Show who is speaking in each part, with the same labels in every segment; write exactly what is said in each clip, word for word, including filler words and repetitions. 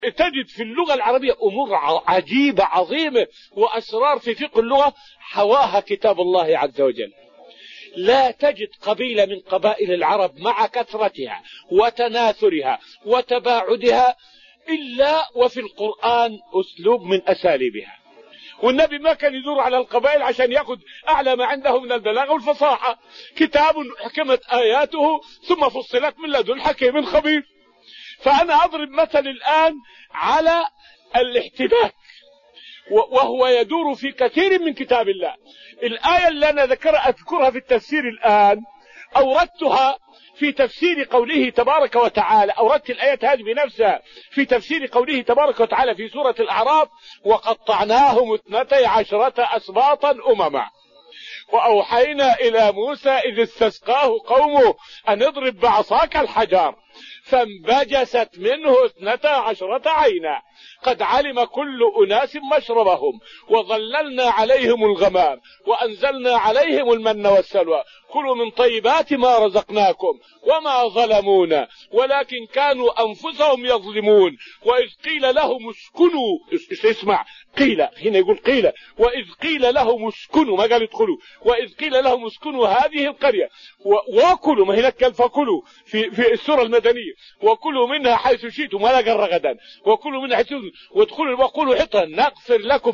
Speaker 1: تجد في اللغة العربية أمور عجيبة عظيمة وأسرار في فقه اللغة حواها كتاب الله عز وجل. لا تجد قبيلة من قبائل العرب مع كثرتها وتناثرها وتباعدها إلا وفي القرآن أسلوب من أساليبها. والنبي ما كان يدور على القبائل عشان يأخذ أعلى ما عنده من البلاغة والفصاحة. كتاب حكمت آياته ثم فصلت من لدن حكيم خبير. فأنا أضرب مثل الآن على الاحتباك، وهو يدور في كثير من كتاب الله. الآية اللي أنا ذكرها أذكرها في التفسير الآن أوردتها في تفسير قوله تبارك وتعالى، أوردت الآية هذه بنفسها في تفسير قوله تبارك وتعالى في سورة الأعراف: وقطعناهم اثنتي عشرة أسباطا أمما وأوحينا إلى موسى إذ استسقاه قومه أن اضرب بعصاك الحجر فانبجست منه اثنتا عشرة عينا قد علم كل أناس مشربهم وظللنا عليهم الغمام وأنزلنا عليهم المن والسلوى كلوا من طيبات ما رزقناكم وما ظلمونا ولكن كانوا أنفسهم يظلمون وإذ قيل لهم اسكنوا، اسمع، قيل هنا يقول قيل، وإذ قيل لهم اسكنوا، ما قال ادخلوا، وإذ قيل لهم اسكنوا هذه القرية وكلوا، ما هناك قال فكلوا في في السورة المدنية، وكلوا منها حيث شئتم ولا قال رغدا، وكلوا منها حيث شئتم وادخلوا وقولوا حطة نغفر لكم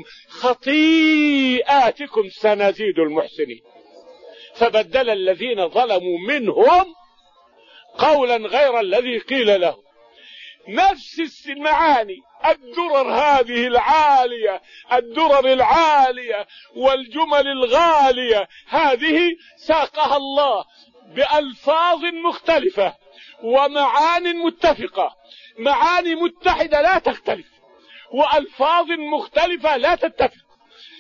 Speaker 1: خطيئاتكم سنزيد المحسنين. فبدل الذين ظلموا منهم قولا غير الذي قيل لهم. نفس المعاني، الدرر هذه العالية، الدرر العالية والجمل الغالية هذه ساقها الله بألفاظ مختلفة ومعان متفقة، معاني متحدة لا تختلف وألفاظ مختلفة لا تتفق.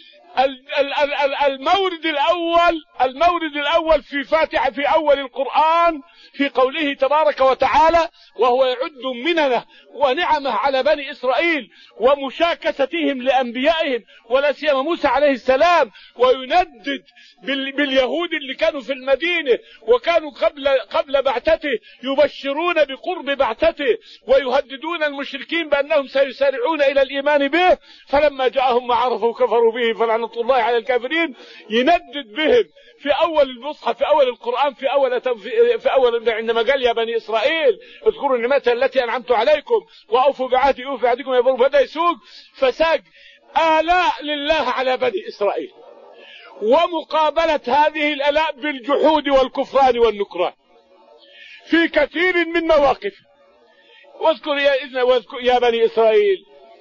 Speaker 1: المورد الأول المورد الأول في فاتحة في أول القرآن في قوله تبارك وتعالى: وهو يعد مننه ونعمه على بني إسرائيل ومشاكستهم لأنبيائهم ولا سيما موسى عليه السلام، ويندد باليهود اللي كانوا في المدينة وكانوا قبل قبل بعثته يبشرون بقرب بعثته ويهددون المشركين بأنهم سيسارعون إلى الإيمان به، فلما جاءهم ما عرفوا كفروا به فلعنة الله على الكافرين. يندد بهم في أول المصحف في أول القرآن في أول في أول عندما قال: يا بني إسرائيل اذكروا النعمة التي أنعمت عليكم وأوفوا بعهدي أوفي بعهدكم يا بني. بدأ يسوق فساق آلاء لله على بني إسرائيل ومقابلة هذه الآلاء بالجحود والكفران والنكران في كثير من مواقفه. واذكر يا إذن واذكر يا بني إسرائيل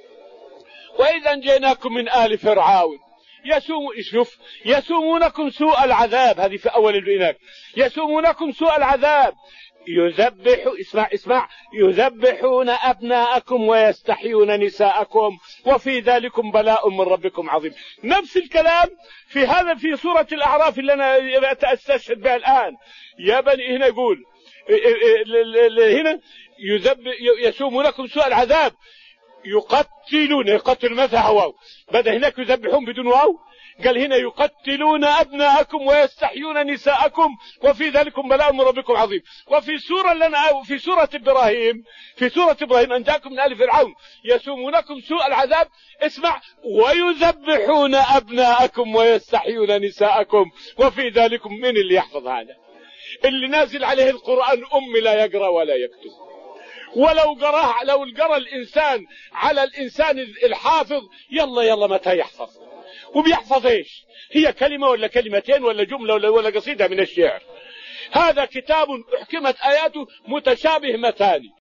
Speaker 1: وإذا جئناكم من آل فرعون يسوم شوف يسومونكم سوء العذاب، هذه في أول البناء، يسومونكم سوء العذاب يذبح اسمع اسمع يذبحون أبناءكم ويستحيون نساءكم وفي ذلكم بلاء من ربكم عظيم. نفس الكلام في هذا في سورة الأعراف اللي أنا أستشهد بها الآن. يا بني هنا يقول هنا يذبح يسومونكم سوء العذاب يقتلون، يقتل مثل واو، بدأ هناك يذبحون بدون واو، قال هنا يقتلون أبناءكم ويستحيون نساءكم وفي ذلكم بلاء من ربكم عظيم. وفي سورة لنا في سورة إبراهيم في سورة إبراهيم أن جاءكم من آل فرعون يسومونكم سوء العذاب، اسمع، ويذبحون أبناءكم ويستحيون نساءكم وفي ذلكم. من اللي يحفظ هذا؟ اللي نازل عليه القرآن أم لا يقرأ ولا يكتب. ولو قراه لو قرأ الإنسان على الإنسان الحافظ يلا يلا متى يحفظ؟ وبيحفظ ايش؟ هي كلمة ولا كلمتين ولا جملة ولا, ولا قصيدة من الشعر. هذا كتاب أحكمت آياته متشابه مثاني.